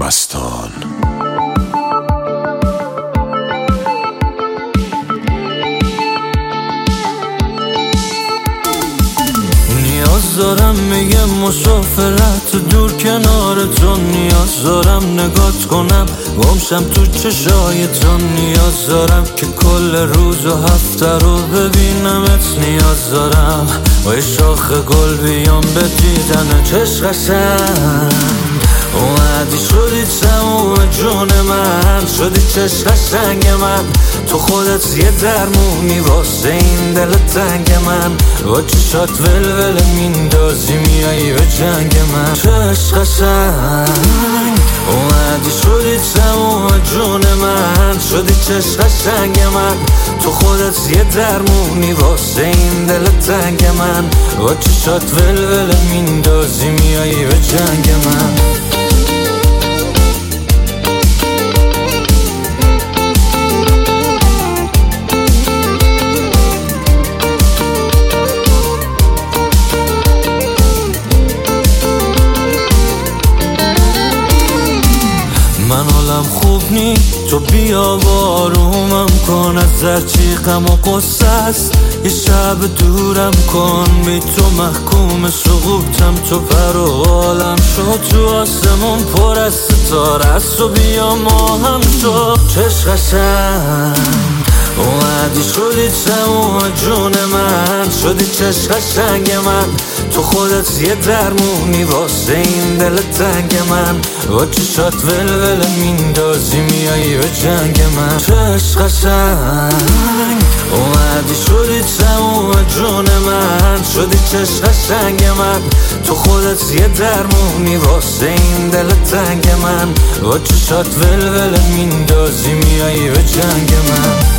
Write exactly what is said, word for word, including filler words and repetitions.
مستان. نیاز دارم میگه مسافرت دور کنار تو، نیاز دارم نگات کنم گمشم تو چشای تو، نیاز دارم که کل روز و هفته رو ببینمت، نیاز دارم و شاخ گل بیام به دیدن چشم قشنگ. اومدی شدی تموم جون من، شدی چشم قشنگ من، تو خودت یه درمونی واسه این دل تنگ من، با چشات ولول میندازی میایی به جنگ من. چشم قشنگ اومدی شدی تموم جون من، شدی چشم قشنگ من، تو خودت یه درمونی واسه این دل تنگ من، با چشات ولول میندازی میایی به جنگ من. من حالم خوب نی، تو بیا بارومم کن، از هرچی غم و قصه است یه شب دورم کن، بی تو محکوم سقوطم، تو پر و بالم شد، تو آسمون پر از ستاره است و بیا ما هم شد. چشم قشنگ اومدی شدی تموم جون من، شدی چشم قشنگ من، تو خودت یه درمونی واسه این دل تنگ من، با چشات ولول میندازی میایی به جنگ من. چشم قشنگ اومدی شدی تموم جون من، شدی چشم قشنگ من، تو خودت یه درمونی واسه این دل تنگ من، با چشات ولول میندازی میایی به جنگ من.